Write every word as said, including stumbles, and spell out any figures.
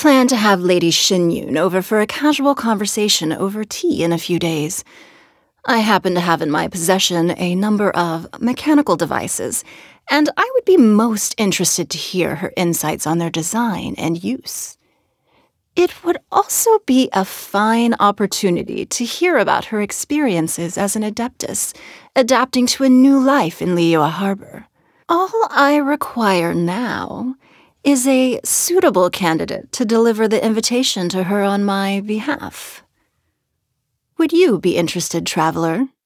plan to have Lady Xinyun over for a casual conversation over tea in a few days. I happen to have in my possession a number of mechanical devices, and I would be most interested to hear her insights on their design and use. It would also be a fine opportunity to hear about her experiences as an Adeptus, adapting to a new life in Liyue Harbor. All I require now is a suitable candidate to deliver the invitation to her on my behalf. Would you be interested, traveler?